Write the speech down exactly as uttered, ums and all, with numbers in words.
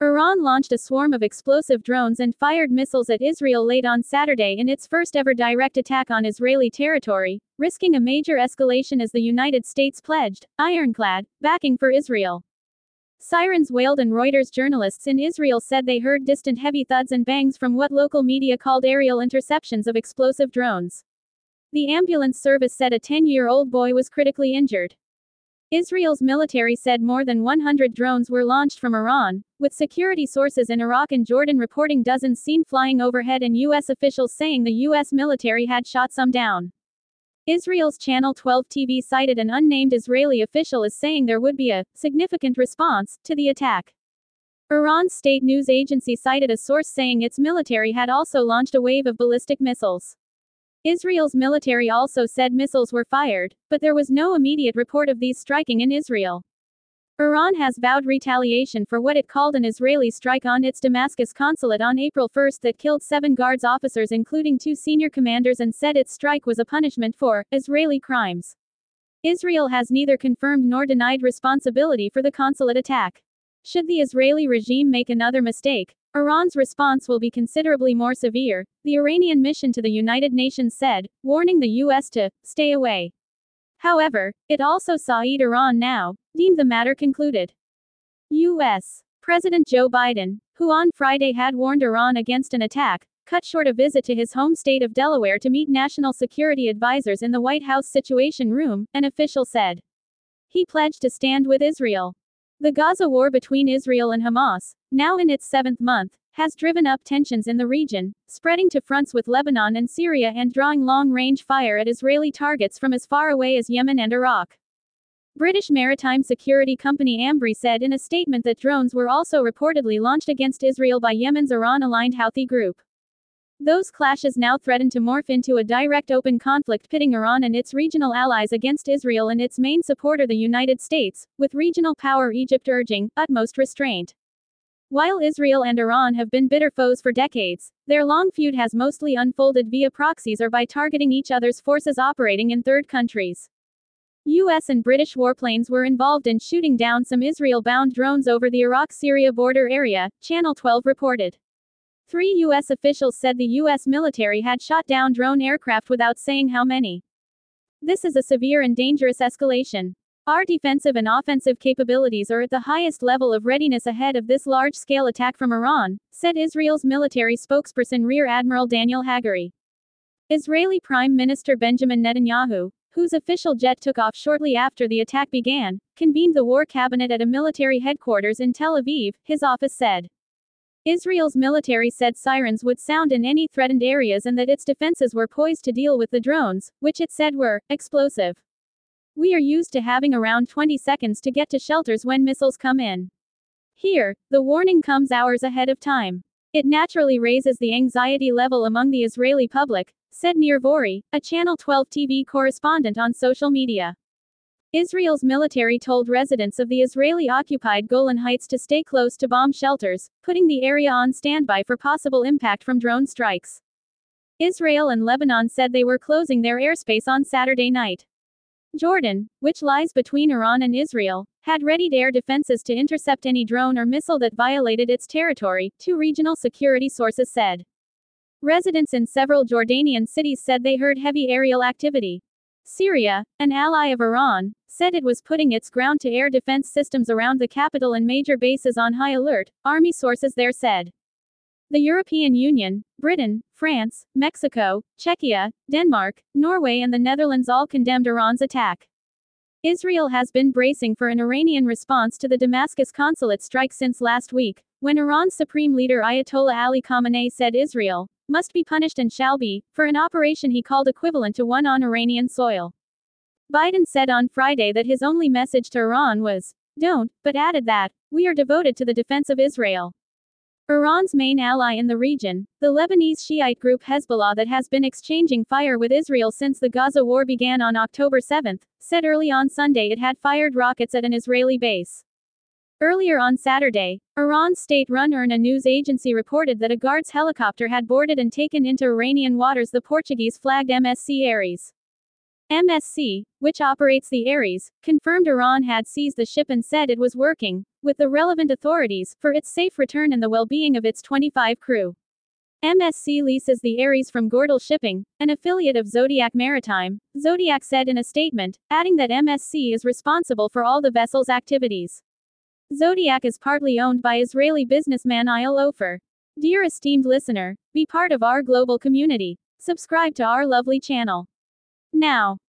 Iran launched a swarm of explosive drones and fired missiles at Israel late on Saturday in its first-ever direct attack on Israeli territory, risking a major escalation as the United States pledged, ironclad, backing for Israel. Sirens wailed and Reuters journalists in Israel said they heard distant heavy thuds and bangs from what local media called aerial interceptions of explosive drones. The ambulance service said a ten-year-old boy was critically injured. Israel's military said more than one hundred drones were launched from Iran, with security sources in Iraq and Jordan reporting dozens seen flying overhead and U S officials saying the U S military had shot some down. Israel's Channel twelve T V cited an unnamed Israeli official as saying there would be a significant response to the attack. Iran's state news agency cited a source saying its military had also launched a wave of ballistic missiles. Israel's military also said missiles were fired, but there was no immediate report of these striking in Israel. Iran has vowed retaliation for what it called an Israeli strike on its Damascus consulate on April first that killed seven guards officers including two senior commanders and said its strike was a punishment for Israeli crimes. Israel has neither confirmed nor denied responsibility for the consulate attack. Should the Israeli regime make another mistake, Iran's response will be considerably more severe, the Iranian mission to the United Nations said, warning the U S to stay away. However, it also saw Eat Iran Now, deemed the matter concluded. U S President Joe Biden, who on Friday had warned Iran against an attack, cut short a visit to his home state of Delaware to meet national security advisors in the White House Situation Room, an official said. He pledged to stand with Israel. The Gaza war between Israel and Hamas, now in its seventh month, has driven up tensions in the region, spreading to fronts with Lebanon and Syria and drawing long-range fire at Israeli targets from as far away as Yemen and Iraq. British maritime security company Ambrey said in a statement that drones were also reportedly launched against Israel by Yemen's Iran-aligned Houthi group. Those clashes now threaten to morph into a direct open conflict pitting Iran and its regional allies against Israel and its main supporter the United States, with regional power Egypt urging utmost restraint. While Israel and Iran have been bitter foes for decades, their long feud has mostly unfolded via proxies or by targeting each other's forces operating in third countries. U S and British warplanes were involved in shooting down some Israel-bound drones over the Iraq-Syria border area, Channel twelve reported. Three U S officials said the U S military had shot down drone aircraft without saying how many. This is a severe and dangerous escalation. Our defensive and offensive capabilities are at the highest level of readiness ahead of this large-scale attack from Iran, said Israel's military spokesperson Rear Admiral Daniel Hagari. Israeli Prime Minister Benjamin Netanyahu, whose official jet took off shortly after the attack began, convened the war cabinet at a military headquarters in Tel Aviv, his office said. Israel's military said sirens would sound in any threatened areas and that its defenses were poised to deal with the drones, which it said were explosive. We are used to having around twenty seconds to get to shelters when missiles come in. Here, the warning comes hours ahead of time. It naturally raises the anxiety level among the Israeli public, said Nir Vori, a Channel twelve T V correspondent on social media. Israel's military told residents of the Israeli-occupied Golan Heights to stay close to bomb shelters, putting the area on standby for possible impact from drone strikes. Israel and Lebanon said they were closing their airspace on Saturday night. Jordan, which lies between Iran and Israel, had readied air defenses to intercept any drone or missile that violated its territory, two regional security sources said. Residents in several Jordanian cities said they heard heavy aerial activity. Syria, an ally of Iran, said it was putting its ground-to-air defense systems around the capital and major bases on high alert, army sources there said. The European Union, Britain, France, Mexico, Czechia, Denmark, Norway and the Netherlands all condemned Iran's attack. Israel has been bracing for an Iranian response to the Damascus consulate strike since last week, when Iran's supreme leader Ayatollah Ali Khamenei said Israel must be punished and shall be, for an operation he called equivalent to one on Iranian soil. Biden said on Friday that his only message to Iran was, "Don't," but added that, "We are devoted to the defense of Israel." Iran's main ally in the region, the Lebanese Shiite group Hezbollah that has been exchanging fire with Israel since the Gaza war began on October seventh, said early on Sunday it had fired rockets at an Israeli base. Earlier on Saturday, Iran's state-run IRNA news agency reported that a guard's helicopter had boarded and taken into Iranian waters the Portuguese-flagged M S C Ares. M S C, which operates the Ares, confirmed Iran had seized the ship and said it was working with the relevant authorities for its safe return and the well-being of its twenty-five crew. M S C leases the Ares from Gordel Shipping, an affiliate of Zodiac Maritime, Zodiac said in a statement, adding that M S C is responsible for all the vessel's activities. Zodiac is partly owned by Israeli businessman Eyal Ofer. Dear esteemed listener, be part of our global community. Subscribe to our lovely channel now.